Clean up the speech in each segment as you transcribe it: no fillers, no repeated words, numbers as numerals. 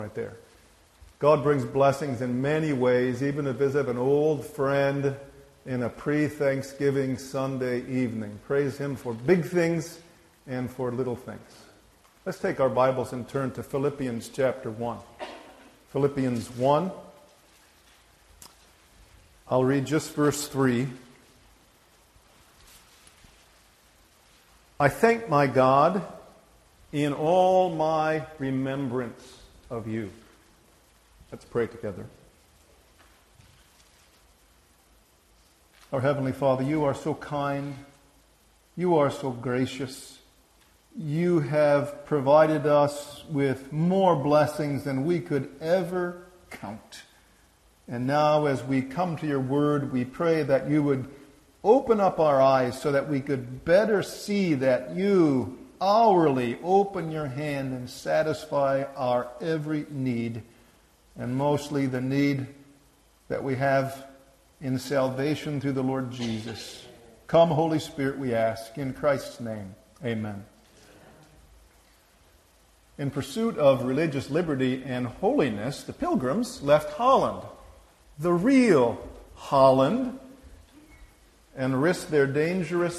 right there. God brings blessings in many ways, even to visit an old friend in a pre-Thanksgiving Sunday evening. Praise Him for big things and for little things. Let's take our Bibles and turn to Philippians chapter 1. Philippians 1. I'll read just verse 3. I thank my God in all my remembrance of you. Let's pray together. Our Heavenly Father, you are so kind. You are so gracious. You have provided us with more blessings than we could ever count. And now as we come to your word, we pray that you would open up our eyes so that we could better see that you hourly open your hand and satisfy our every need, and mostly the need that we have in salvation through the Lord Jesus. Come, Holy Spirit, we ask, in Christ's name. Amen. In pursuit of religious liberty and holiness, the Pilgrims left Holland, the real Holland, and risked their dangerous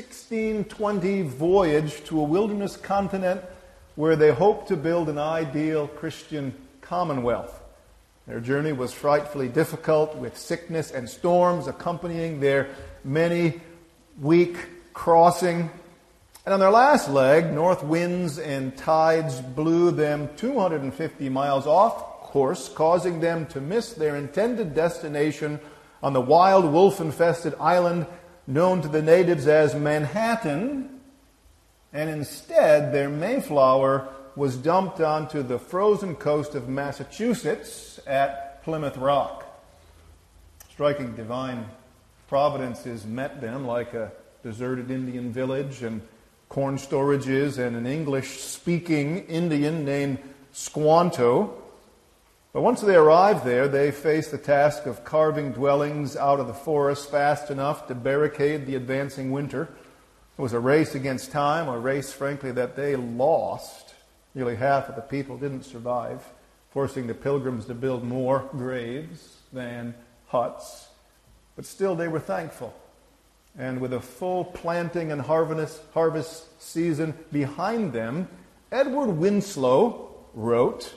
1620 voyage to a wilderness continent where they hoped to build an ideal Christian commonwealth. Their journey was frightfully difficult, with sickness and storms accompanying their many-week crossing. And on their last leg, north winds and tides blew them 250 miles off course, causing them to miss their intended destination on the wild, wolf-infested island known to the natives as Manhattan, and instead their Mayflower was dumped onto the frozen coast of Massachusetts at Plymouth Rock. Striking divine providences met them like a deserted Indian village and corn storages and an English-speaking Indian named Squanto. But once they arrived there, they faced the task of carving dwellings out of the forest fast enough to barricade the advancing winter. It was a race against time, a race, frankly, that they lost. Nearly half of the people didn't survive, forcing the Pilgrims to build more graves than huts. But still, they were thankful. And with a full planting and harvest season behind them, Edward Winslow wrote,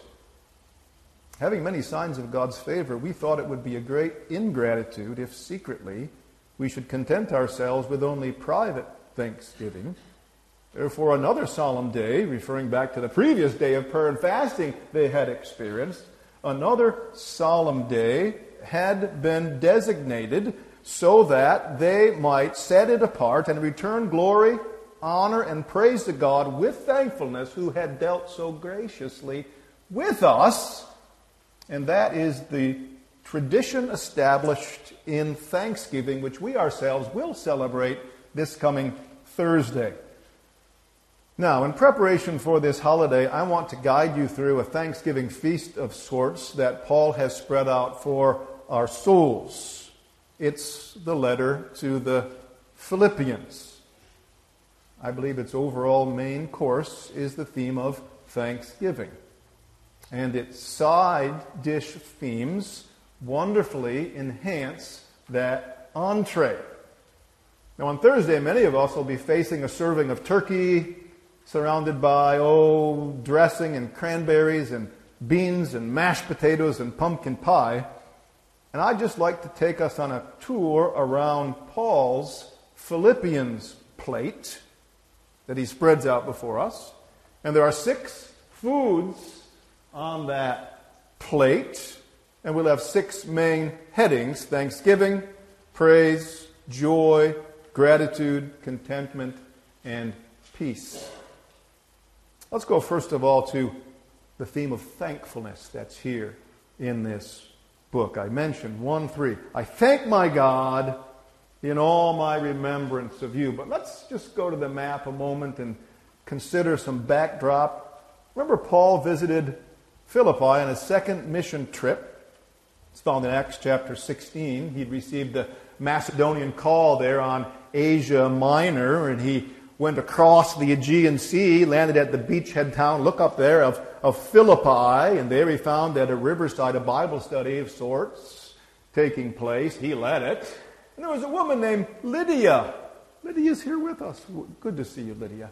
having many signs of God's favor, we thought it would be a great ingratitude if secretly we should content ourselves with only private thanksgiving. Therefore, another solemn day, referring back to the previous day of prayer and fasting they had experienced, another solemn day had been designated so that they might set it apart and return glory, honor, and praise to God with thankfulness, who had dealt so graciously with us. And that is the tradition established in Thanksgiving, which we ourselves will celebrate this coming Thursday. Now, in preparation for this holiday, I want to guide you through a Thanksgiving feast of sorts that Paul has spread out for our souls. It's the letter to the Philippians. I believe its overall main course is the theme of Thanksgiving. And its side dish themes wonderfully enhance that entree. Now on Thursday, many of us will be facing a serving of turkey surrounded by, dressing and cranberries and beans and mashed potatoes and pumpkin pie. And I'd just like to take us on a tour around Paul's Philippians plate that he spreads out before us. And there are 6 foods on that plate, and we'll have 6 main headings: thanksgiving, praise, joy, gratitude, contentment, and peace. Let's go first of all to the theme of thankfulness that's here in this book. I mentioned 1:3. I thank my God in all my remembrance of you. But let's just go to the map a moment and consider some backdrop. Remember, Paul visited Philippi on his second mission trip. It's found in Acts chapter 16. He'd received the Macedonian call there on Asia Minor, and he went across the Aegean Sea, landed at the beachhead town, look up there, of of Philippi, and there he found at a riverside a Bible study of sorts taking place. He led it. And there was a woman named Lydia. Lydia's here with us. Good to see you, Lydia.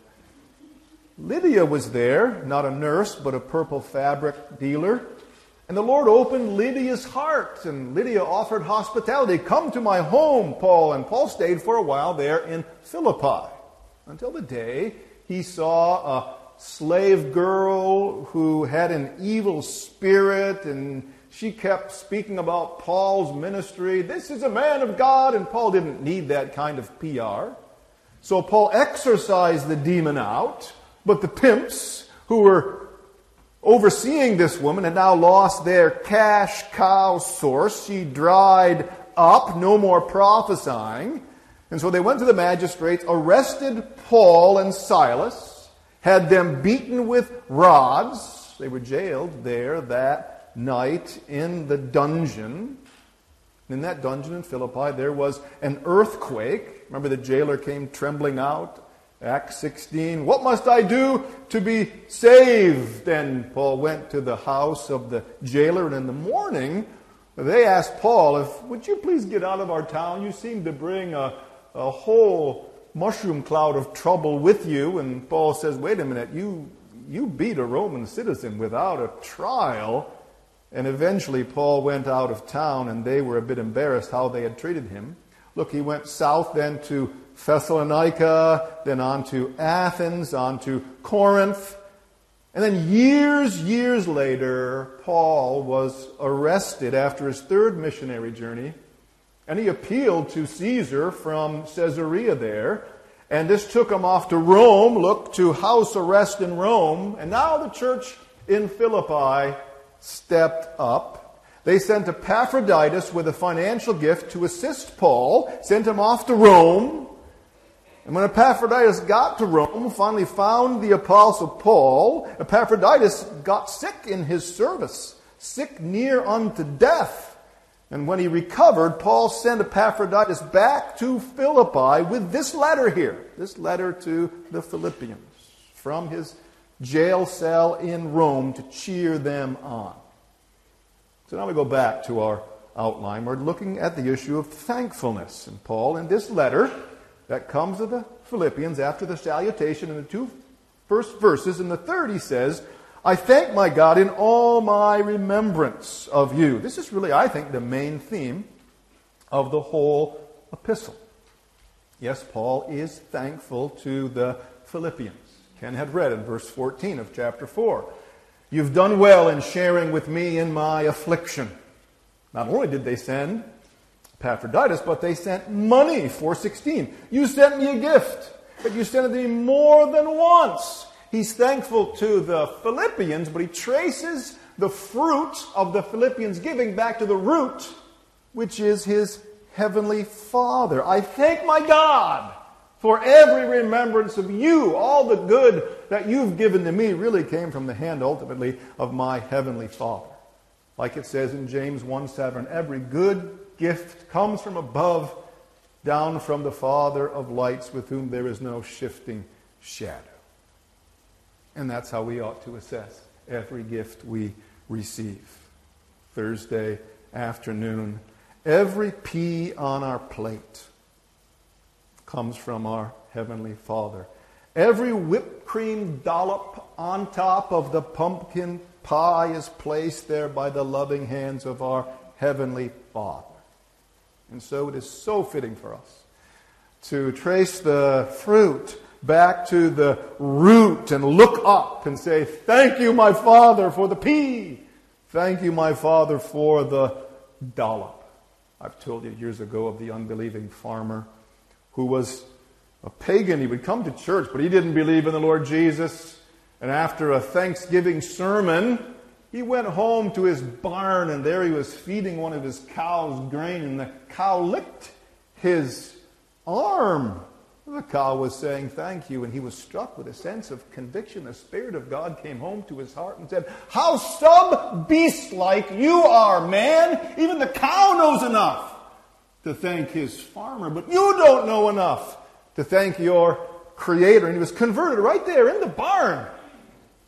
Lydia was there, not a nurse, but a purple fabric dealer. And the Lord opened Lydia's heart, and Lydia offered hospitality. Come to my home, Paul. And Paul stayed for a while there in Philippi, until the day he saw a slave girl who had an evil spirit, and she kept speaking about Paul's ministry. This is a man of God, and Paul didn't need that kind of PR. So Paul exorcised the demon out, but the pimps who were overseeing this woman had now lost their cash cow source. She dried up, no more prophesying. And so they went to the magistrates, arrested Paul and Silas, had them beaten with rods. They were jailed there that night in the dungeon. In that dungeon in Philippi, there was an earthquake. Remember, the jailer came trembling out. Acts 16, what must I do to be saved? And Paul went to the house of the jailer, and in the morning, they asked Paul, would you please get out of our town? You seem to bring a whole mushroom cloud of trouble with you. And Paul says, wait a minute, you beat a Roman citizen without a trial. And eventually Paul went out of town, and they were a bit embarrassed how they had treated him. Look, he went south then to Thessalonica, then on to Athens, on to Corinth. And then years later, Paul was arrested after his third missionary journey. And he appealed to Caesar from Caesarea there. And this took him off to Rome, look, to house arrest in Rome. And now the church in Philippi stepped up. They sent Epaphroditus with a financial gift to assist Paul, sent him off to Rome. And when Epaphroditus got to Rome, finally found the apostle Paul, Epaphroditus got sick in his service, sick near unto death. And when he recovered, Paul sent Epaphroditus back to Philippi with this letter here, this letter to the Philippians from his jail cell in Rome to cheer them on. So now we go back to our outline. We're looking at the issue of thankfulness. And Paul, in this letter that comes to the Philippians after the salutation in the two first verses, in the third he says, I thank my God in all my remembrance of you. This is really, I think, the main theme of the whole epistle. Yes, Paul is thankful to the Philippians. Ken had read in verse 14 of chapter 4. You've done well in sharing with me in my affliction. Not only did they send Epaphroditus, but they sent money, 4:16. You sent me a gift, but you sent it to me more than once. He's thankful to the Philippians, but he traces the fruit of the Philippians' giving back to the root, which is his heavenly Father. I thank my God for every remembrance of you. All the good that you've given to me really came from the hand, ultimately, of my heavenly Father. Like it says in James 1:7, every good gift comes from above, down from the Father of lights, with whom there is no shifting shadow. And that's how we ought to assess every gift we receive. Thursday afternoon, every pea on our plate comes from our Heavenly Father. Every whipped cream dollop on top of the pumpkin pie is placed there by the loving hands of our Heavenly Father. And so it is so fitting for us to trace the fruit back to the root and look up and say, thank you, my Father, for the pea. Thank you, my Father, for the dollop. I've told you years ago of the unbelieving farmer who was a pagan. He would come to church, but he didn't believe in the Lord Jesus. And after a Thanksgiving sermon, he went home to his barn, and there he was feeding one of his cows grain, and the cow licked his arm. The cow was saying, thank you, and he was struck with a sense of conviction. The Spirit of God came home to his heart and said, how sub-beast-like you are, man! Even the cow knows enough to thank his farmer, but you don't know enough to thank your Creator. And he was converted right there in the barn.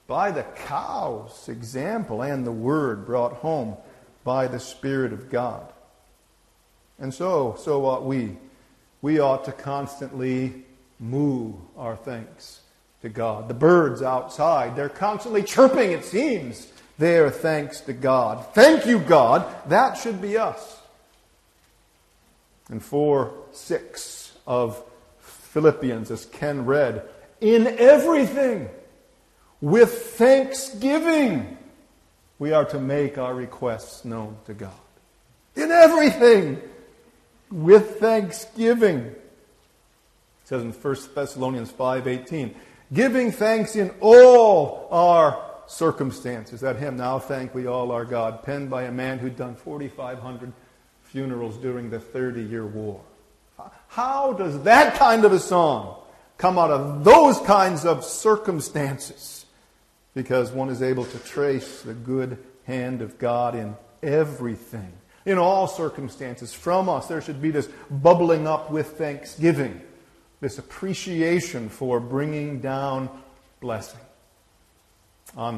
by the cow's example and the word brought home by the Spirit of God. And so ought we. We ought to constantly moo our thanks to God. The birds outside, they're constantly chirping, it seems, their thanks to God. Thank you, God. That should be us. And 4:6 of Philippians, as Ken read, in everything, with thanksgiving, we are to make our requests known to God. In everything, with thanksgiving. It says in 1 Thessalonians 5:18, giving thanks in all our circumstances. That hymn, Now Thank We All Our God, penned by a man who'd done 4,500 funerals during the 30-year war. How does that kind of a song come out of those kinds of circumstances? Because one is able to trace the good hand of God in everything. In all circumstances, from us, there should be this bubbling up with thanksgiving, this appreciation for bringing down blessing. On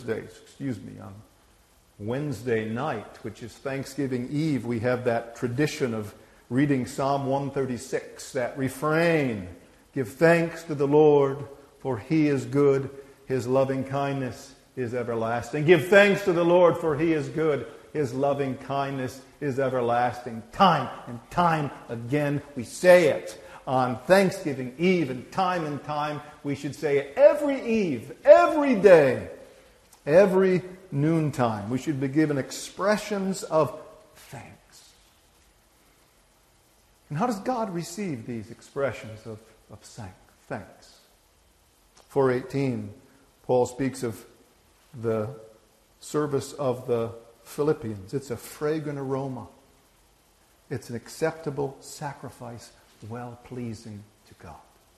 Wednesday night, which is Thanksgiving Eve, we have that tradition of reading Psalm 136, that refrain, give thanks to the Lord, for He is good, His loving kindness is everlasting. Give thanks to the Lord, for He is good, His loving kindness is everlasting. Time and time again we say it. On Thanksgiving Eve and time we should say it every eve, every day, every noontime. We should be given expressions of thanks. And how does God receive these expressions of thanks? 4:18, Paul speaks of the service of the Philippians. It's a fragrant aroma. It's an acceptable sacrifice, well-pleasing to God.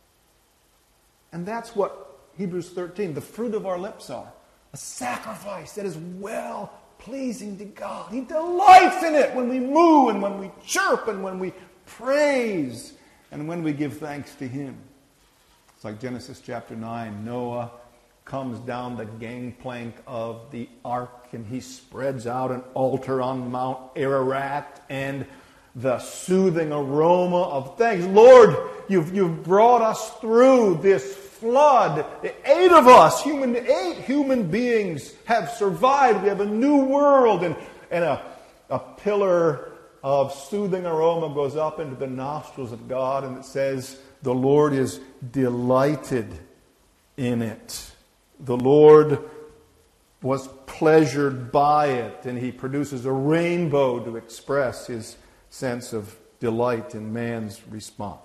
And that's what Hebrews 13, the fruit of our lips are. A sacrifice that is well-pleasing to God. He delights in it when we moo and when we chirp and when we praise and when we give thanks to Him. It's like Genesis chapter 9. Noah comes down the gangplank of the ark and he spreads out an altar on Mount Ararat, and the soothing aroma of thanks. Lord, you've brought us through this flood. 8 of us, 8 human beings have survived. We have a new world, and a pillar of soothing aroma goes up into the nostrils of God, and it says, the Lord is delighted in it. The Lord was pleasured by it, and He produces a rainbow to express His sense of delight in man's response.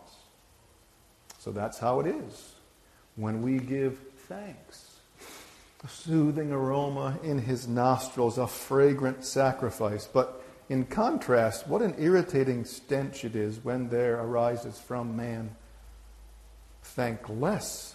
So that's how it is when we give thanks. A soothing aroma in His nostrils, a fragrant sacrifice. But in contrast, what an irritating stench it is when there arises from man thanklessness.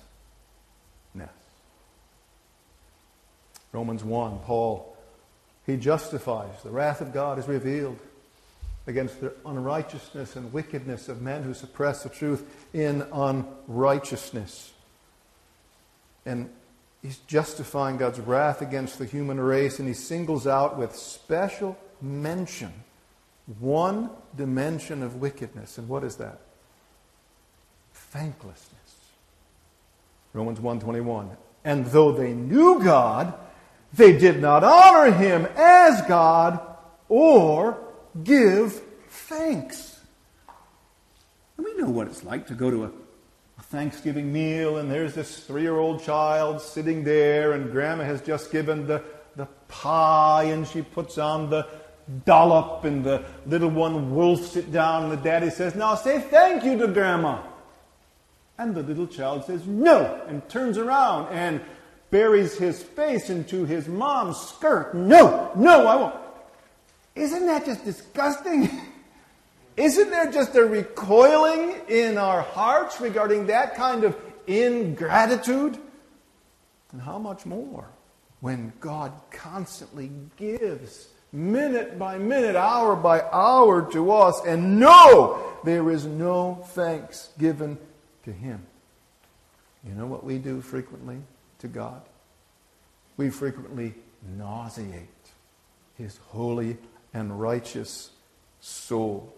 Romans 1, Paul, he justifies. The wrath of God is revealed against the unrighteousness and wickedness of men who suppress the truth in unrighteousness. And he's justifying God's wrath against the human race, and he singles out with special mention one dimension of wickedness. And what is that? Thanklessness. Romans 1:21. And though they knew God, they did not honor Him as God or give thanks. And we know what it's like to go to a Thanksgiving meal, and there's this 3-year-old child sitting there, and Grandma has just given the pie, and she puts on the dollop, and the little one wolfs it down, and the daddy says, now say thank you to Grandma. And the little child says no, and turns around and buries his face into his mom's skirt. No, I won't. Isn't that just disgusting? Isn't there just a recoiling in our hearts regarding that kind of ingratitude? And how much more when God constantly gives, minute by minute, hour by hour to us, and no, there is no thanks given to Him. You know what we do frequently to God? we frequently nauseate his holy and righteous soul.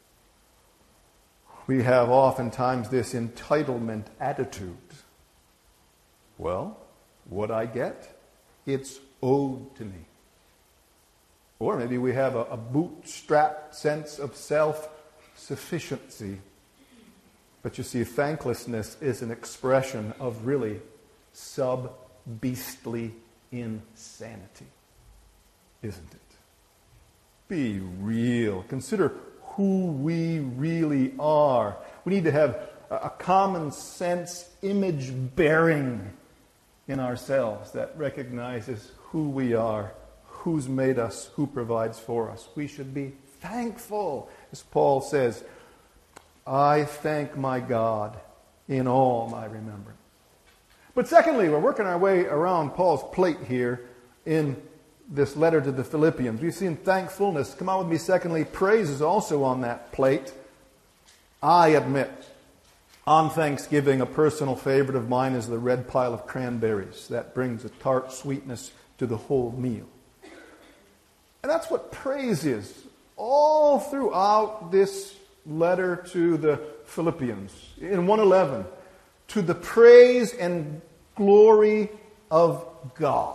We have oftentimes this entitlement attitude. Well, what I get, it's owed to me. Or maybe we have a bootstrapped sense of self-sufficiency. But you see, thanklessness is an expression of really sub-beastly insanity, isn't it? Be real. Consider who we really are. We need to have a common sense image bearing in ourselves that recognizes who we are, who's made us, who provides for us. We should be thankful. As Paul says, I thank my God in all my remembrance. But secondly, we're working our way around Paul's plate here in this letter to the Philippians. We've seen thankfulness. Come on with me. Secondly, praise is also on that plate. I admit, on Thanksgiving, a personal favorite of mine is the red pile of cranberries. That brings a tart sweetness to the whole meal. And that's what praise is. All throughout this letter to the Philippians, in 1:11, to the praise and glory of God.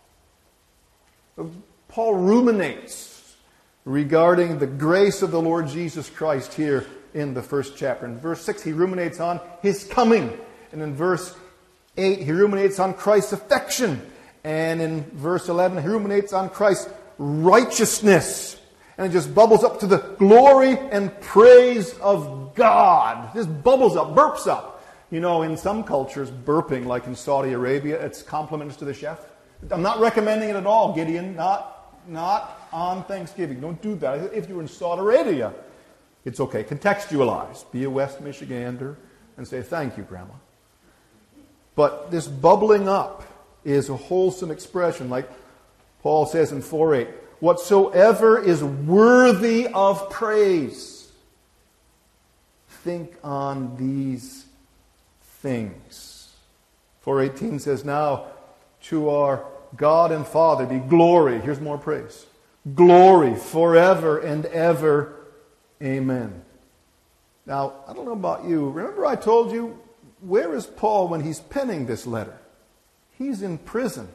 Paul ruminates regarding the grace of the Lord Jesus Christ here in the first chapter. In verse 6, he ruminates on his coming. And in verse 8, he ruminates on Christ's affection. And in verse 11, he ruminates on Christ's righteousness. And it just bubbles up to the glory and praise of God. This bubbles up, burps up. You know, in some cultures, burping, like in Saudi Arabia, it's compliments to the chef. I'm not recommending it at all, Gideon. Not on Thanksgiving. Don't do that. If you're in Saudi Arabia, it's okay. Contextualize. Be a West Michigander and say, thank you, Grandma. But this bubbling up is a wholesome expression, like Paul says in 4:8. Whatsoever is worthy of praise, think on these things. 4:18 says, now to our God and Father be glory. Here's more praise. Glory forever and ever. Amen. Now, I don't know about you. Remember I told you, where is Paul when he's penning this letter? He's in prison.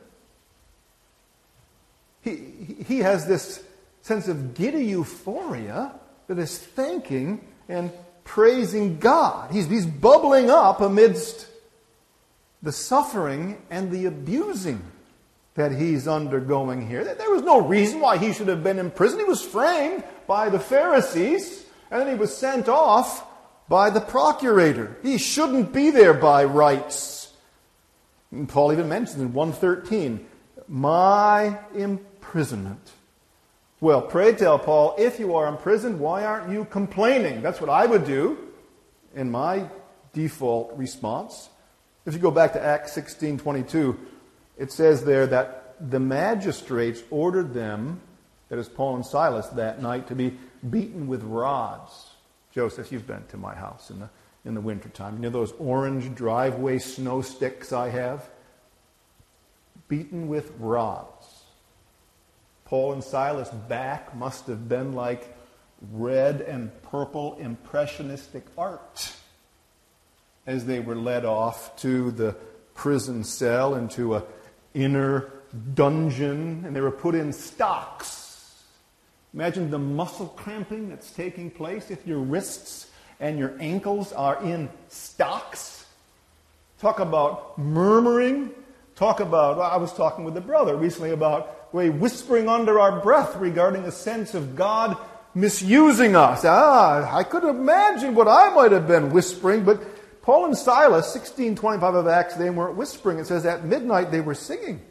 He has this sense of giddy euphoria that is thanking and praising God. He's bubbling up amidst the suffering and the abusing that he's undergoing here. There was no reason why he should have been in prison. He was framed by the Pharisees, and then he was sent off by the procurator. He shouldn't be there by rights. And Paul even mentions in 1:13, my imprisonment. Well, pray tell, Paul, if you are imprisoned, why aren't you complaining? That's what I would do in my default response. If you go back to Acts 16:22, it says there that the magistrates ordered them, that is Paul and Silas, that night to be beaten with rods. Joseph, you've been to my house in the wintertime. You know those orange driveway snow sticks I have? Beaten with rods. Paul and Silas' back must have been like red and purple impressionistic art as they were led off to the prison cell into an inner dungeon, and they were put in stocks. Imagine the muscle cramping that's taking place if your wrists and your ankles are in stocks. Talk about murmuring. Talk about, I was talking with a brother recently about whispering under our breath regarding a sense of God misusing us. I could imagine what I might have been whispering, but Paul and Silas, 16:25 of Acts, they weren't whispering. It says at midnight they were singing.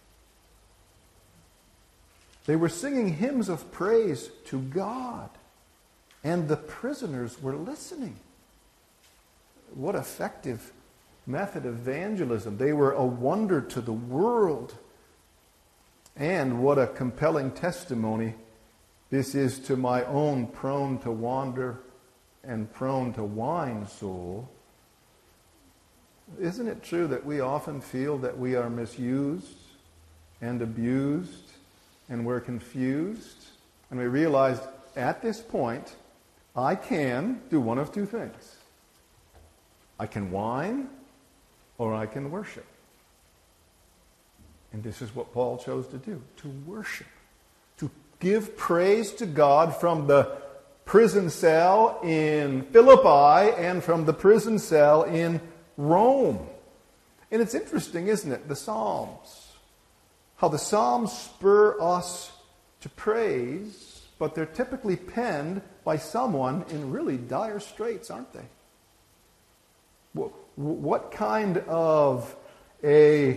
They were singing hymns of praise to God, and the prisoners were listening. What effective method of evangelism. They were a wonder to the world. And what a compelling testimony this is to my own prone to wander and prone to whine soul. Isn't it true that we often feel that we are misused and abused, and we're confused, and we realize at this point, I can do one of two things. I can whine, or I can worship. And this is what Paul chose to do, to worship, to give praise to God from the prison cell in Philippi and from the prison cell in Rome. And it's interesting, isn't it, the Psalms. How the Psalms spur us to praise, but they're typically penned by someone in really dire straits, aren't they? What kind of a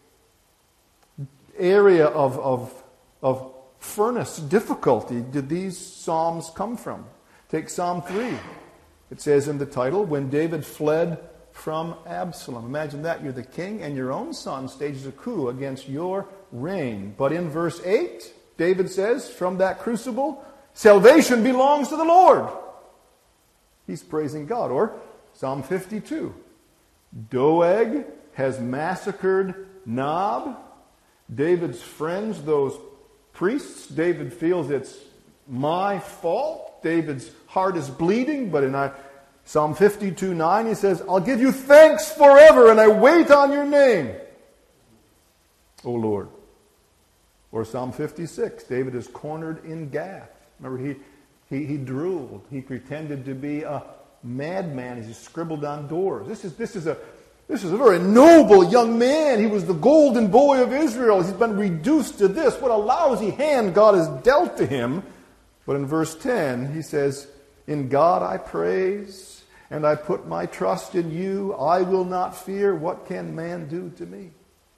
area of furnace difficulty did these Psalms come from? Take Psalm 3. It says in the title, when David fled from Absalom. Imagine that. You're the king and your own son stages a coup against your reign. But in verse 8, David says, from that crucible, salvation belongs to the Lord. He's praising God. Or Psalm 52. Doeg has massacred Nob. David's friends, those priests, David feels it's my fault. David's heart is bleeding, but in Psalm 52:9 he says, I'll give you thanks forever and I wait on your name, O Lord. Or Psalm 56, David is cornered in Gath. Remember, he drooled. He pretended to be a madman as he scribbled on doors. This is a very noble young man. He was the golden boy of Israel. He's been reduced to this. What a lousy hand God has dealt to him. But in verse 10, he says, in God I praise, and I put my trust in you. I will not fear. What can man do to me?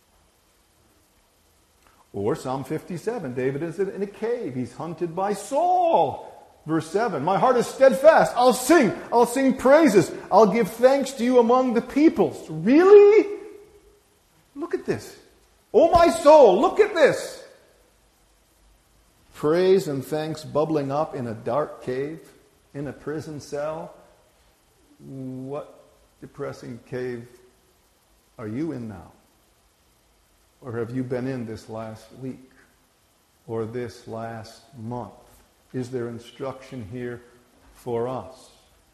Or Psalm 57, David is in a cave. He's hunted by Saul. Verse 7, my heart is steadfast. I'll sing praises. I'll give thanks to you among the peoples. Really? Look at this. Oh my soul, look at this. Praise and thanks bubbling up in a dark cave, in a prison cell. What depressing cave are you in now? Or have you been in this last week? Or this last month? Is there instruction here for us?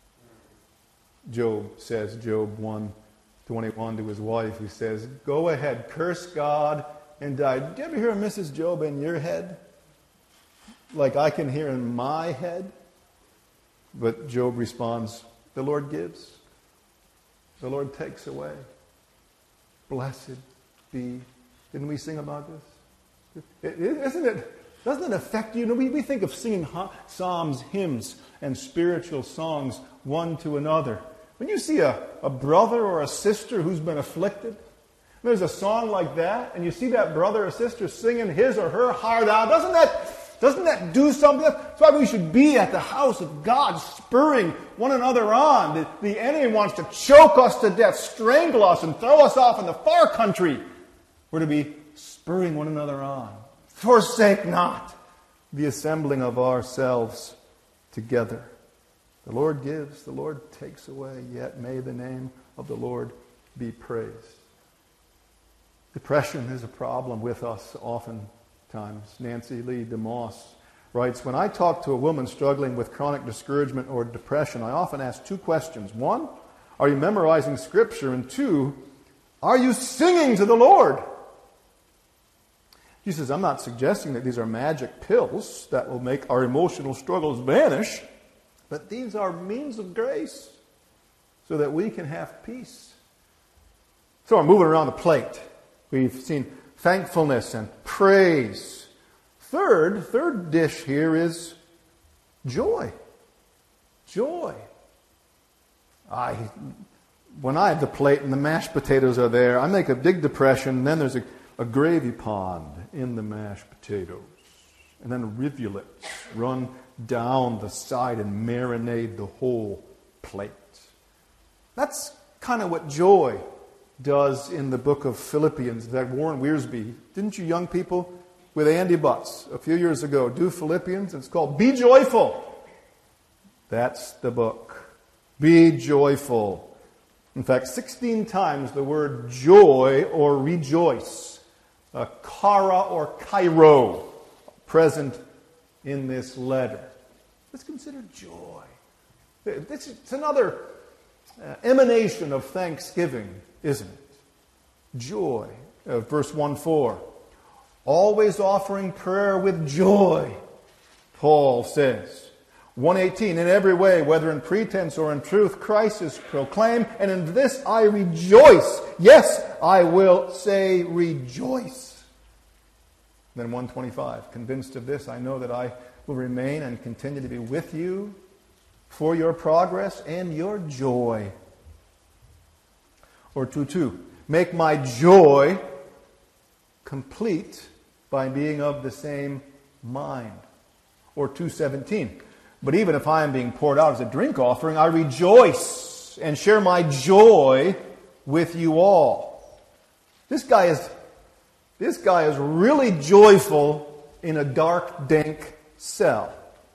Job says, Job 1:21 to his wife, he says, go ahead, curse God and die. Did you ever hear Mrs. Job in your head? Like I can hear in my head? But Job responds, the Lord gives. The Lord takes away. Blessed be. Didn't we sing about this? Isn't it? Doesn't it affect you? We think of singing psalms, hymns, and spiritual songs one to another. When you see a brother or a sister who's been afflicted, there's a song like that, and you see that brother or sister singing his or her heart out, doesn't that do something? That's why we should be at the house of God, spurring one another on. The enemy wants to choke us to death, strangle us, and throw us off in the far country. We're to be spurring one another on. Forsake not the assembling of ourselves together. The Lord gives, the Lord takes away, yet may the name of the Lord be praised. Depression is a problem with us oftentimes. Nancy Lee DeMoss writes, when I talk to a woman struggling with chronic discouragement or depression, I often ask two questions. One, are you memorizing Scripture? And two, are you singing to the Lord? He says, I'm not suggesting that these are magic pills that will make our emotional struggles vanish, but these are means of grace so that we can have peace. So we're moving around the plate. We've seen thankfulness and praise. Third dish here is joy. Joy. When I have the plate and the mashed potatoes are there, I make a big depression, and then there's a gravy pond in the mashed potatoes. And then rivulets run down the side and marinate the whole plate. That's kind of what joy does in the book of Philippians. That Warren Wiersbe, didn't you young people, with Andy Butts a few years ago, do Philippians? It's called Be Joyful. That's the book. Be joyful. In fact, 16 times the word joy or rejoice Kara or Cairo present in this letter. Let's consider joy. It's another emanation of thanksgiving, isn't it? Joy. Verse 1:4. Always offering prayer with joy, Paul says. 1:18. In every way, whether in pretense or in truth, Christ is proclaimed, and in this I rejoice. Yes, I will say rejoice. Then 1:25. Convinced of this, I know that I will remain and continue to be with you for your progress and your joy. Or 2:2. Make my joy complete by being of the same mind. Or 2:17. But even if I am being poured out as a drink offering, I rejoice and share my joy with you all. This guy is really joyful in a dark, dank cell.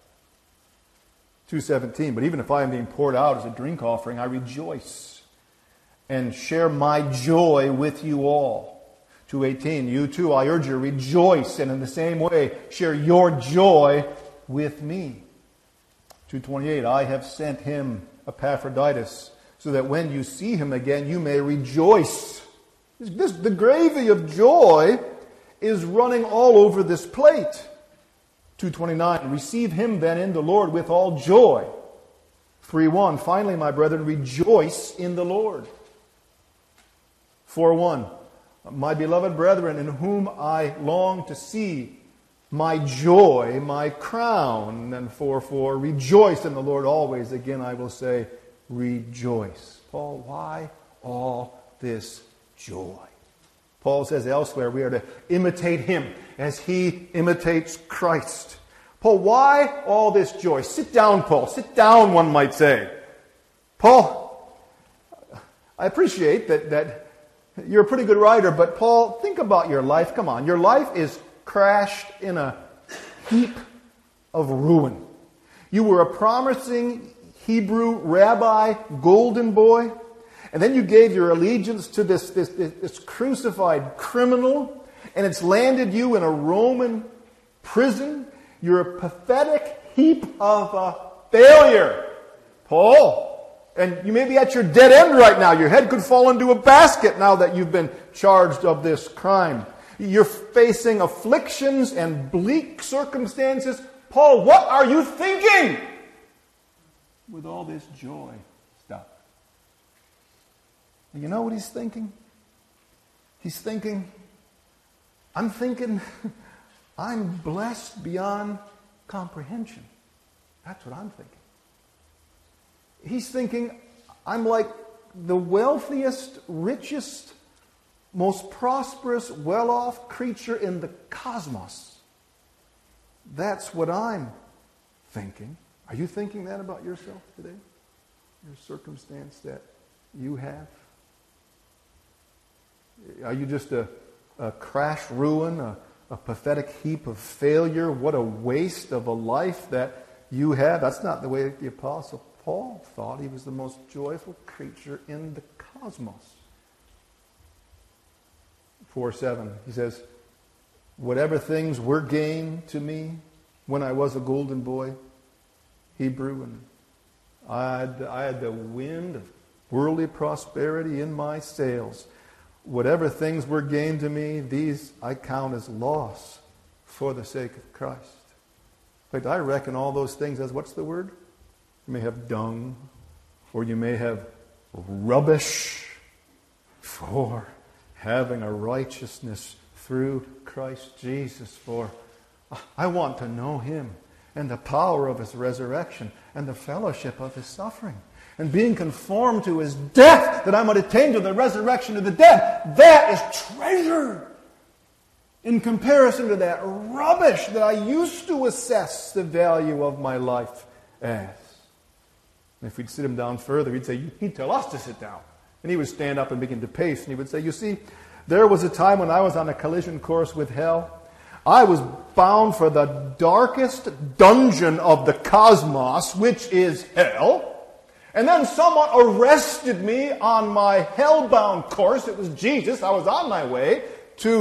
2:17. But even if I am being poured out as a drink offering, I rejoice and share my joy with you all. 2:18. You too, I urge you, rejoice, and in the same way, share your joy with me. 2:28. I have sent him, Epaphroditus, so that when you see him again, you may rejoice. The gravy of joy is running all over this plate. 2:29. Receive him then in the Lord with all joy. 3:1. Finally, my brethren, rejoice in the Lord. 4:1. My beloved brethren, in whom I long to see my joy, my crown. And 4:4, rejoice in the Lord always. Again, I will say, rejoice. Paul, why all this joy? Paul says elsewhere we are to imitate him as he imitates Christ. Paul, why all this joy? Sit down, Paul. Sit down, one might say. Paul, I appreciate that you're a pretty good writer, but Paul, think about your life. Come on, your life is crashed in a heap of ruin. You were a promising Hebrew rabbi, golden boy, and then you gave your allegiance to this crucified criminal, and it's landed you in a Roman prison. You're a pathetic heap of failure, Paul. And you may be at your dead end right now. Your head could fall into a basket now that you've been charged of this crime. You're facing afflictions and bleak circumstances. Paul, what are you thinking with all this joy stuff? And you know what he's thinking? He's thinking, I'm blessed beyond comprehension. That's what I'm thinking. He's thinking, I'm like the wealthiest, richest, most prosperous, well-off creature in the cosmos. That's what I'm thinking. Are you thinking that about yourself today? Your circumstance that you have? Are you just a crash ruin, a pathetic heap of failure? What a waste of a life that you have. That's not the way the Apostle Paul thought. He was the most joyful creature in the cosmos. 4:7, he says, whatever things were gain to me when I was a golden boy, Hebrew, and I had the wind of worldly prosperity in my sails. Whatever things were gain to me, these I count as loss for the sake of Christ. In fact, I reckon all those things as, what's the word? You may have dung, or you may have rubbish for having a righteousness through Christ Jesus. For I want to know him and the power of his resurrection and the fellowship of his suffering, and being conformed to his death, that I might attain to the resurrection of the dead. That is treasure in comparison to that rubbish that I used to assess the value of my life as. And if we'd sit him down further, he'd tell us to sit down. And he would stand up and begin to pace, and he would say, you see, there was a time when I was on a collision course with hell. I was bound for the darkest dungeon of the cosmos, which is hell. And then someone arrested me on my hell-bound course. It was Jesus. I was on my way to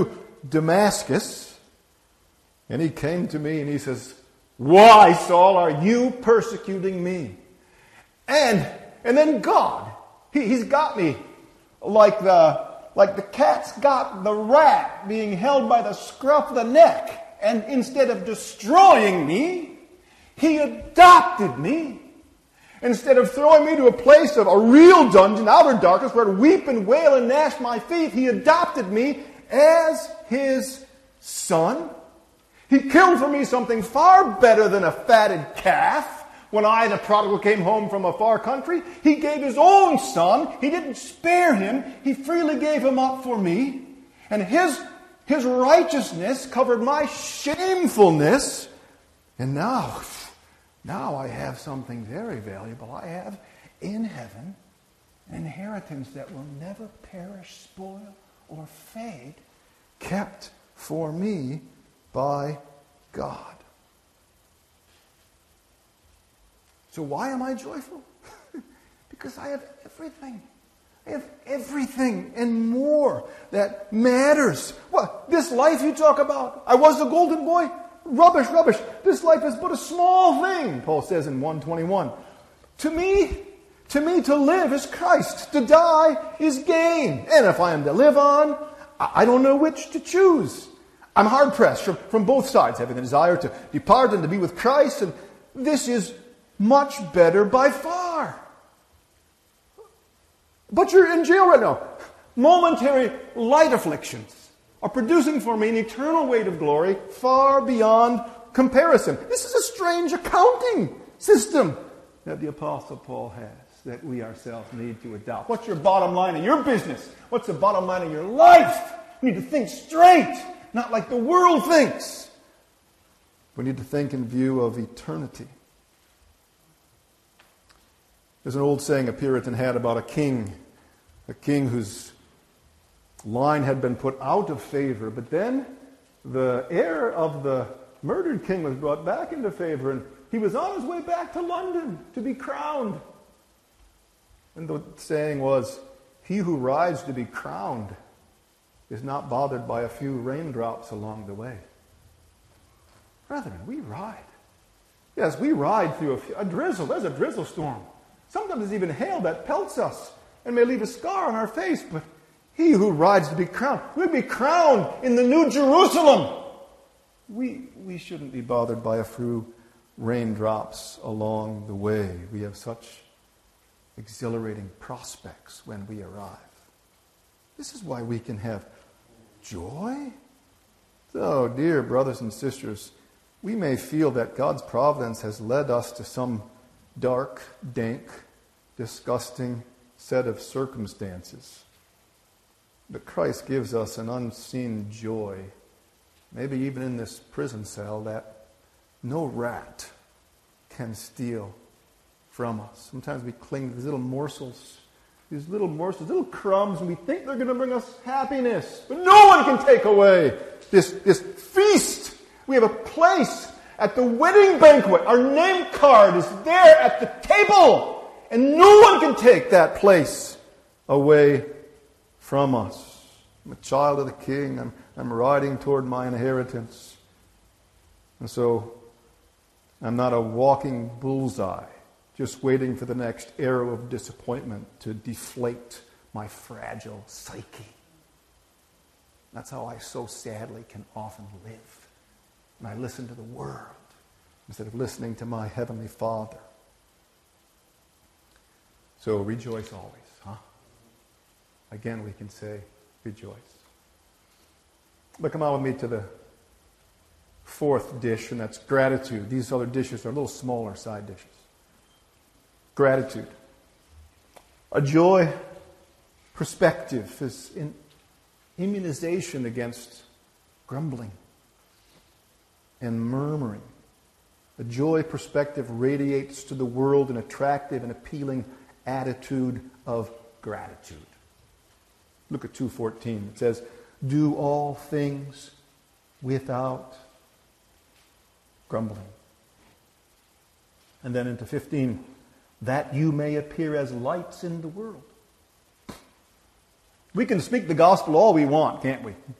Damascus. And he came to me and he says, "Why, Saul, are you persecuting me?" And then God, He's got me like the cat's got the rat being held by the scruff of the neck. And instead of destroying me, He adopted me. Instead of throwing me to a place of a real dungeon, outer darkness, where I'd weep and wail and gnash my teeth, He adopted me as His son. He killed for me something far better than a fatted calf. When I, the prodigal, came home from a far country, He gave His own son. He didn't spare him. He freely gave him up for me. And His righteousness covered my shamefulness. And now I have something very valuable. I have in heaven an inheritance that will never perish, spoil, or fade, kept for me by God. So why am I joyful? Because I have everything. I have everything and more that matters. What? This life you talk about? I was the golden boy? Rubbish. This life is but a small thing, Paul says in 1:21. To me to live is Christ. To die is gain. And if I am to live on, I don't know which to choose. I'm hard-pressed from both sides, having the desire to depart and to be with Christ, and this is much better by far. But you're in jail right now. Momentary light afflictions are producing for me an eternal weight of glory far beyond comparison. This is a strange accounting system that the Apostle Paul has, that we ourselves need to adopt. What's your bottom line in your business? What's the bottom line in your life? We need to think straight, not like the world thinks. We need to think in view of eternity. There's an old saying a Puritan had about a king whose line had been put out of favor, but then the heir of the murdered king was brought back into favor, and he was on his way back to London to be crowned. And the saying was, "He who rides to be crowned is not bothered by a few raindrops along the way." Brethren, we ride. Yes, we ride through a drizzle. There's a drizzle storm. Sometimes there's even hail that pelts us and may leave a scar on our face, but he who rides to be crowned, we'll be crowned in the New Jerusalem. We shouldn't be bothered by a few raindrops along the way. We have such exhilarating prospects when we arrive. This is why we can have joy. So, dear brothers and sisters, we may feel that God's providence has led us to some dark, dank, disgusting set of circumstances. But Christ gives us an unseen joy, maybe even in this prison cell, that no rat can steal from us. Sometimes we cling to these little morsels, little crumbs, and we think they're going to bring us happiness. But no one can take away this feast. We have a place at the wedding banquet. Our name card is there at the table. And no one can take that place away from us. I'm a child of the King. I'm riding toward my inheritance. And so I'm not a walking bullseye, just waiting for the next arrow of disappointment to deflate my fragile psyche. That's how I so sadly can often live. And I listen to the world instead of listening to my Heavenly Father. So rejoice always, huh? Again, we can say rejoice. But come on with me to the fourth dish, and that's gratitude. These other dishes are little smaller side dishes. Gratitude. A joy perspective is an immunization against grumbling and murmuring. A joy perspective radiates to the world an attractive and appealing attitude of gratitude. Look at 2:14. It says, "Do all things without grumbling." And then into 15, "that you may appear as lights in the world." We can speak the gospel all we want, can't we?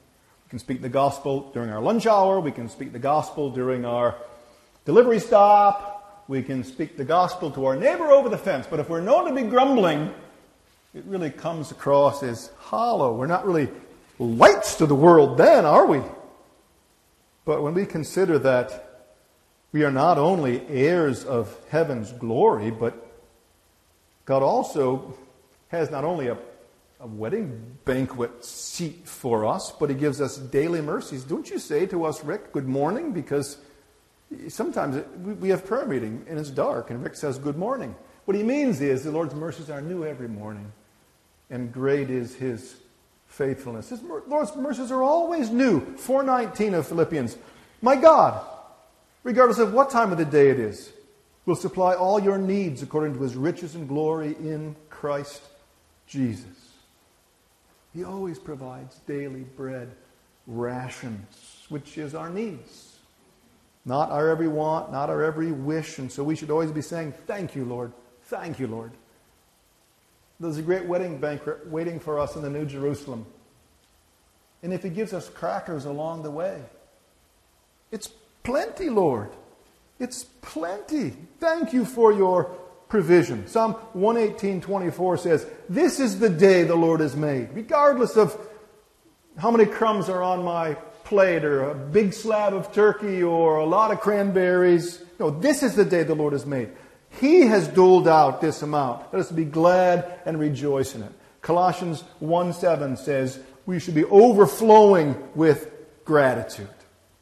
We can speak the gospel during our lunch hour. We can speak the gospel during our delivery stop. We can speak the gospel to our neighbor over the fence. But if we're known to be grumbling, it really comes across as hollow. We're not really lights to the world then, are we? But when we consider that we are not only heirs of heaven's glory, but God also has not only a wedding banquet seat for us, but He gives us daily mercies. Don't you say to us, Rick, good morning? Because sometimes we have prayer meeting and it's dark and Rick says good morning. What he means is the Lord's mercies are new every morning, and great is His faithfulness. His Lord's mercies are always new. 4:19 of Philippians. My God, regardless of what time of the day it is, will supply all your needs according to His riches and glory in Christ Jesus. He always provides daily bread, rations, which is our needs. Not our every want, not our every wish. And so we should always be saying, thank you, Lord. Thank you, Lord. There's a great wedding banquet waiting for us in the New Jerusalem. And if He gives us crackers along the way, it's plenty, Lord. It's plenty. Thank you for your provision. Psalm 118:24 says, this is the day the Lord has made. Regardless of how many crumbs are on my plate or a big slab of turkey or a lot of cranberries. No, this is the day the Lord has made. He has doled out this amount. Let us be glad and rejoice in it. Colossians 1:7 says we should be overflowing with gratitude,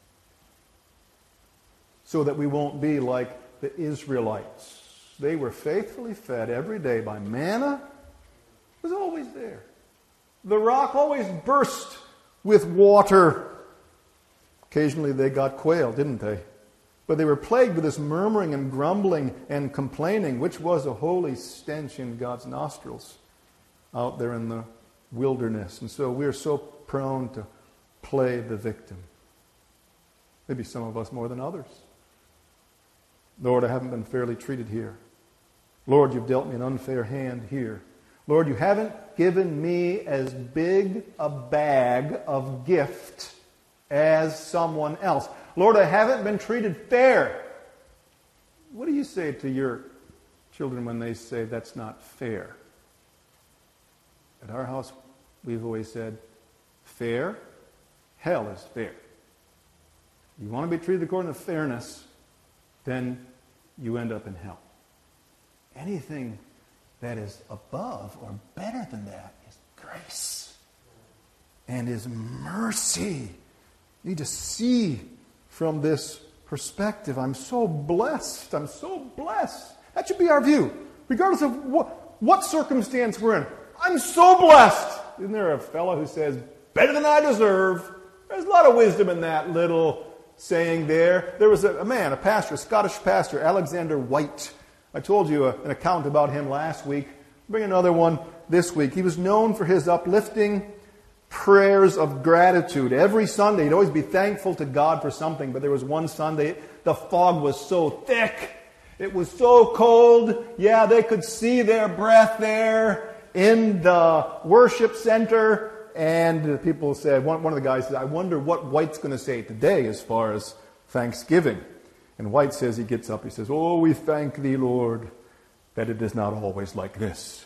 so that we won't be like the Israelites. They were faithfully fed every day by manna. It was always there. The rock always burst with water. Occasionally they got quail, didn't they? But they were plagued with this murmuring and grumbling and complaining, which was a holy stench in God's nostrils out there in the wilderness. And so we're so prone to play the victim. Maybe some of us more than others. Lord, I haven't been fairly treated here. Lord, you've dealt me an unfair hand here. Lord, you haven't given me as big a bag of gift as someone else. Lord, I haven't been treated fair. What do you say to your children when they say that's not fair? At our house, we've always said, fair? Hell is fair. You want to be treated according to fairness, then you end up in hell. Anything that is above or better than that is grace and is mercy. You need to see from this perspective, I'm so blessed. I'm so blessed. That should be our view, regardless of what circumstance we're in. I'm so blessed. Isn't there a fellow who says, better than I deserve? There's a lot of wisdom in that little saying there. There was a man, a pastor, a Scottish pastor, Alexander White. I told you an account about him last week. Bring another one this week. He was known for his uplifting prayers of gratitude. Every Sunday, he'd always be thankful to God for something, but there was one Sunday, the fog was so thick. It was so cold. Yeah, they could see their breath there in the worship center. And people said, one of the guys said, I wonder what White's going to say today as far as Thanksgiving. And White says, he gets up, he says, oh, we thank thee, Lord, that it is not always like this.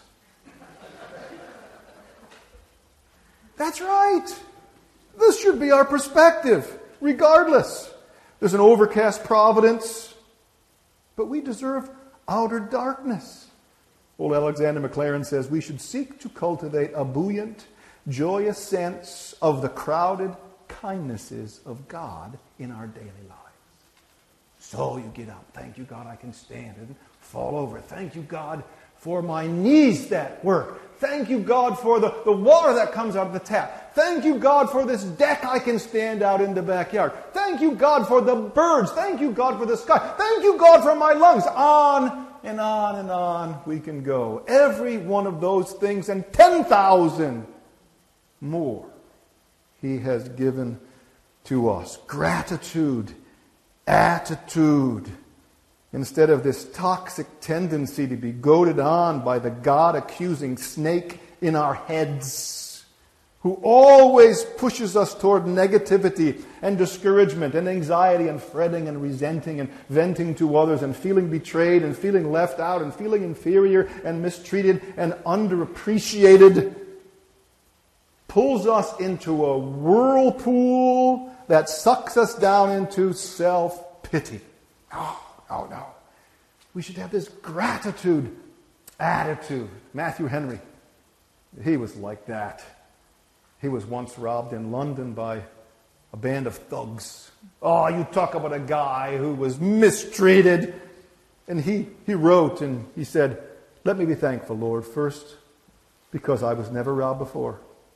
That's right. This should be our perspective, regardless. There's an overcast providence, but we deserve outer darkness. Old Alexander Maclaren says we should seek to cultivate a buoyant, joyous sense of the crowded kindnesses of God in our daily lives. So you get up. Thank you, God, I can stand and fall over. Thank you, God, for my knees that work. Thank you, God, for the water that comes out of the tap. Thank you, God, for this deck I can stand out in the backyard. Thank you, God, for the birds. Thank you, God, for the sky. Thank you, God, for my lungs. On and on and on we can go. Every one of those things and 10,000 more He has given to us. Gratitude, attitude. Instead of this toxic tendency to be goaded on by the God-accusing snake in our heads, who always pushes us toward negativity and discouragement and anxiety and fretting and resenting and venting to others and feeling betrayed and feeling left out and feeling inferior and mistreated and underappreciated, pulls us into a whirlpool that sucks us down into self-pity. No. We should have this gratitude attitude. Matthew Henry, he was like that. He was once robbed in London by a band of thugs. Oh, you talk about a guy who was mistreated. And he wrote and he said, "Let me be thankful, Lord, first, because I was never robbed before.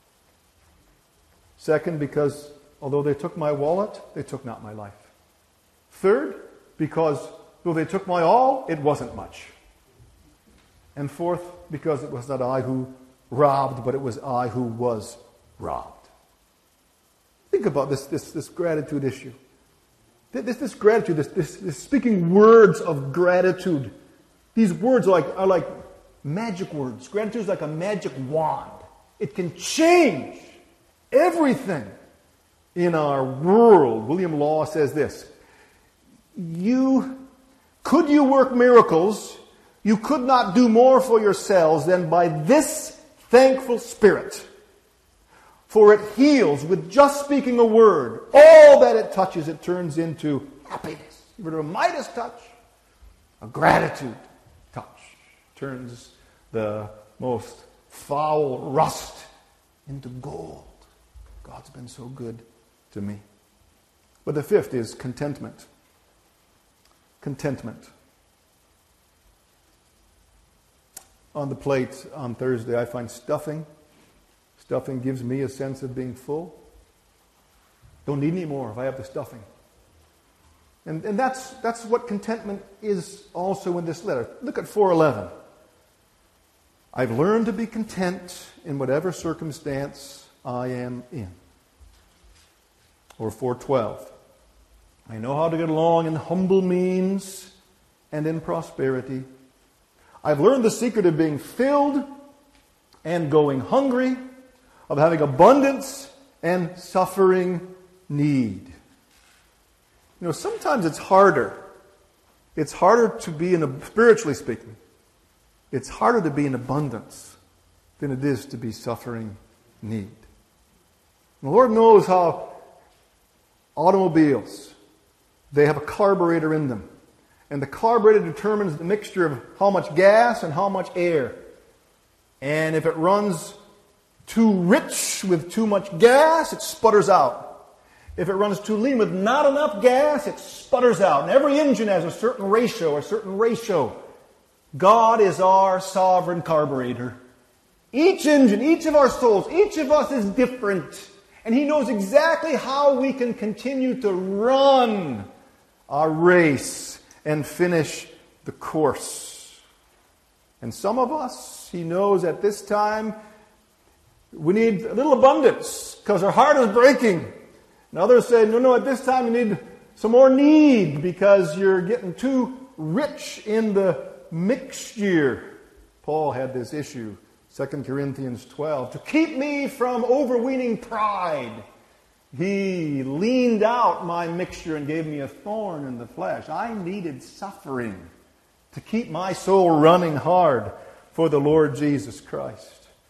Second, because although they took my wallet, they took not my life. Third, because though they took my all, it wasn't much. And fourth, because it was not I who robbed, but it was I who was robbed." Think about this gratitude issue. This gratitude, this speaking words of gratitude. These words are like magic words. Gratitude is like a magic wand. It can change everything in our world. William Law says this: could you work miracles, you could not do more for yourselves than by this thankful spirit. For it heals with just speaking a word. All that it touches, it turns into happiness. Give it a Midas touch. A gratitude touch turns the most foul rust into gold. God's been so good to me. But the fifth is contentment. Contentment. On the plate on Thursday, I find stuffing. Stuffing gives me a sense of being full. Don't need any more if I have the stuffing. And that's what contentment is also in this letter. Look at 4:11. I've learned to be content in whatever circumstance I am in. Or 4:12. I know how to get along in humble means and in prosperity. I've learned the secret of being filled and going hungry, of having abundance and suffering need. You know, sometimes it's harder. It's harder to be spiritually speaking, it's harder to be in abundance than it is to be suffering need. And the Lord knows how automobiles, they have a carburetor in them. And the carburetor determines the mixture of how much gas and how much air. And if it runs too rich with too much gas, it sputters out. If it runs too lean with not enough gas, it sputters out. And every engine has a certain ratio. God is our sovereign carburetor. Each engine, each of our souls, each of us is different. And He knows exactly how we can continue to run our race and finish the course. And some of us, He knows at this time, we need a little abundance because our heart is breaking. And others say, no, at this time you need some more need because you're getting too rich in the mixture. Paul had this issue, 2 Corinthians 12. To keep me from overweening pride, He leaned out my mixture and gave me a thorn in the flesh. I needed suffering to keep my soul running hard for the Lord Jesus Christ.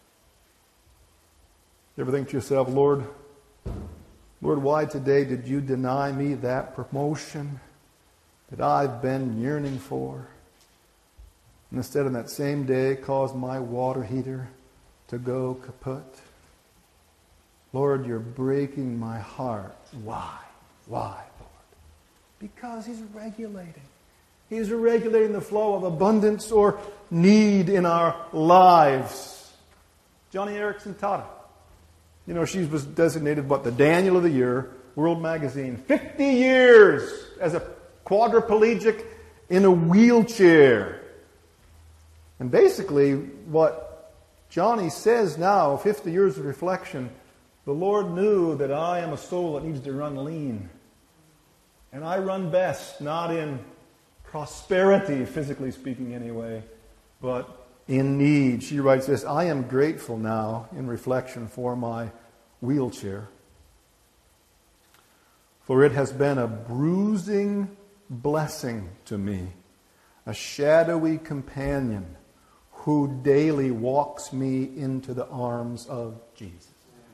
You ever think to yourself, Lord, why today did you deny me that promotion that I've been yearning for? And instead on that same day cause my water heater to go kaput? Lord, you're breaking my heart. Why? Why, Lord? Because He's regulating. He's regulating the flow of abundance or need in our lives. Johnny Erickson taught it. You know, she was designated, the Daniel of the Year, World Magazine. 50 years as a quadriplegic in a wheelchair. And basically, what Johnny says now, 50 years of reflection, the Lord knew that I am a soul that needs to run lean. And I run best, not in prosperity, physically speaking anyway, but in need. She writes this: I am grateful now, in reflection, for my wheelchair. For it has been a bruising blessing to me, a shadowy companion who daily walks me into the arms of Jesus.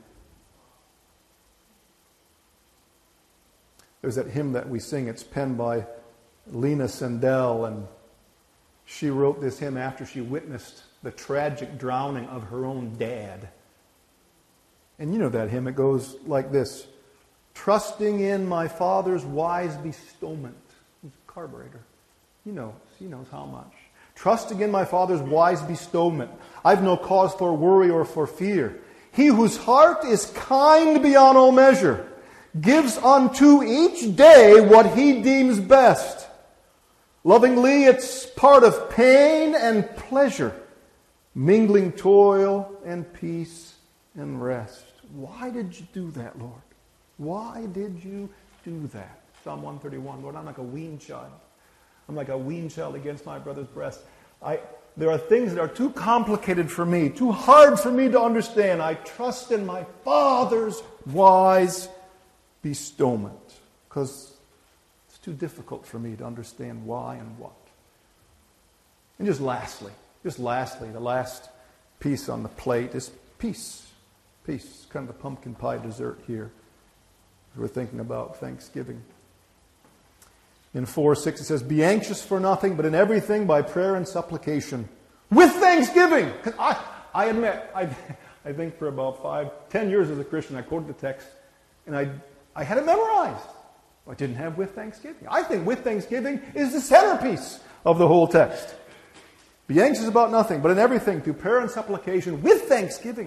There's that hymn that we sing. It's penned by Lena Sandell, and she wrote this hymn after she witnessed the tragic drowning of her own dad. And you know that hymn. It goes like this. Trusting in my Father's wise bestowment. He's a carburetor. He knows how much. Trusting in my Father's wise bestowment. I've no cause for worry or for fear. He whose heart is kind beyond all measure gives unto each day what he deems best. Lovingly, it's part of pain and pleasure, mingling toil and peace and rest. Why did you do that, Lord? Why did you do that? Psalm 131, Lord, I'm like a weaned child. I'm like a weaned child against my brother's breast. There are things that are too complicated for me, too hard for me to understand. I trust in my Father's wise bestowment, because it's too difficult for me to understand why and what. And just lastly, the last piece on the plate is peace. Peace, kind of the pumpkin pie dessert here. We're thinking about Thanksgiving. In 4:6 it says, be anxious for nothing, but in everything by prayer and supplication. With thanksgiving! Because I admit, I think for about 10 years as a Christian, I quoted the text, and I had it memorized. I didn't have with thanksgiving. I think with thanksgiving is the centerpiece of the whole text. Be anxious about nothing, but in everything through prayer and supplication with thanksgiving.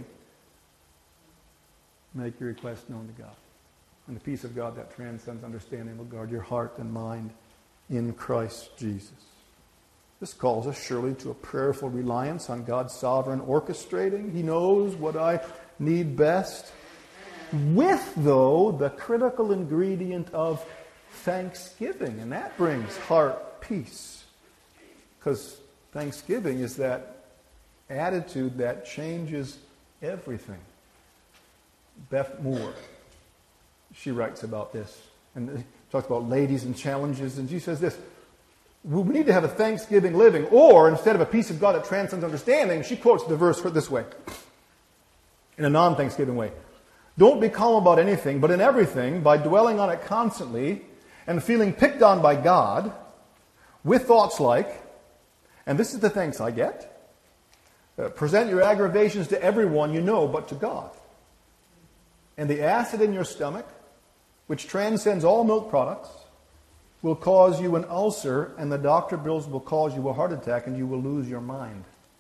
Make your request known to God. And the peace of God that transcends understanding will guard your heart and mind in Christ Jesus. This calls us surely to a prayerful reliance on God's sovereign orchestrating. He knows what I need best. With, though, the critical ingredient of thanksgiving. And that brings heart peace. Because thanksgiving is that attitude that changes everything. Beth Moore, she writes about this and talks about ladies and challenges, and she says this: we need to have a thanksgiving living, or instead of a peace of God that transcends understanding, she quotes the verse this way, in a non-thanksgiving way. Don't be calm about anything, but in everything, by dwelling on it constantly and feeling picked on by God, with thoughts like, and this is the thanks I get, present your aggravations to everyone you know but to God. And the acid in your stomach, which transcends all milk products, will cause you an ulcer, and the doctor bills will cause you a heart attack, and you will lose your mind.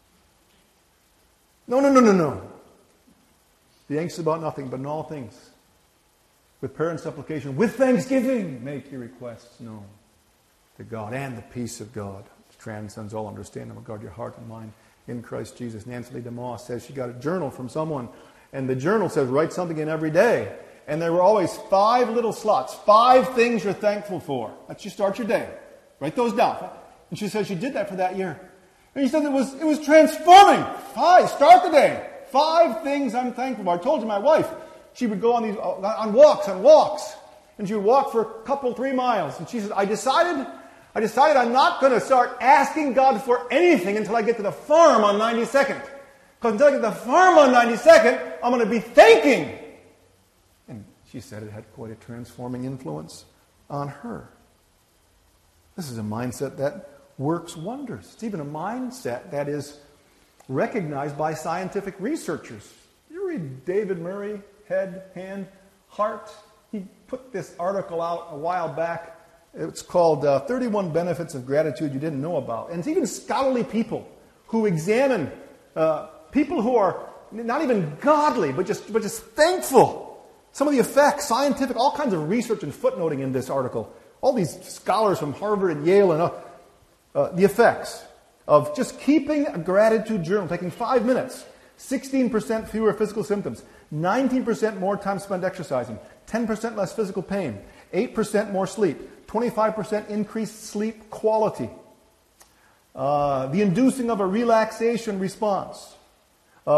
No. Be anxious about nothing, but in all things, with prayer and supplication, with thanksgiving, make your requests known to God. And the peace of God, which transcends all understanding, will guard your heart and mind in Christ Jesus. Nancy Lee DeMoss says she got a journal from someone, and the journal says, write something in every day. And there were always 5 little slots, 5 things you're thankful for. That's you start your day. Write those down. And she says she did that for that year. And she said it was transforming. 5, start the day. 5 things I'm thankful for. I told you my wife, she would go on walks. And she would walk for a couple, 3 miles. And she said, I decided I'm not going to start asking God for anything until I get to the farm on 92nd. Because until I get to the farm on 92nd, I'm going to be thanking. And she said it had quite a transforming influence on her. This is a mindset that works wonders. It's even a mindset that is recognized by scientific researchers. You read David Murray, Head, Hand, Heart. He put this article out a while back. It's called 31 Benefits of Gratitude You Didn't Know About. And it's even scholarly people who examine people who are not even godly, but just thankful. Some of the effects, scientific, all kinds of research and footnoting in this article. All these scholars from Harvard and Yale, and the effects of just keeping a gratitude journal, taking 5 minutes, 16% fewer physical symptoms, 19% more time spent exercising, 10% less physical pain, 8% more sleep, 25% increased sleep quality, the inducing of a relaxation response,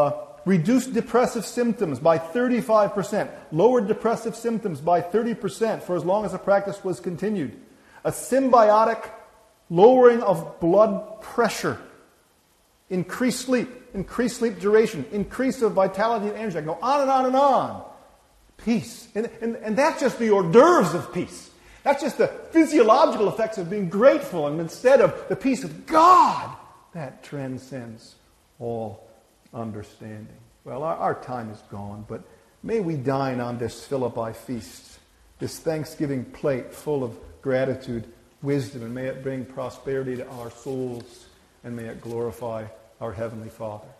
reduced depressive symptoms by 35%, lowered depressive symptoms by 30% for as long as the practice was continued. A symbiotic lowering of blood pressure, increased sleep duration, increase of vitality and energy. I can go on and on and on. Peace. And that's just the hors d'oeuvres of peace. That's just the physiological effects of being grateful, and instead of the peace of God that transcends all understanding. Well, our time is gone, but may we dine on this Philippi feast, this Thanksgiving plate full of gratitude, wisdom, and may it bring prosperity to our souls, and may it glorify our Heavenly Father.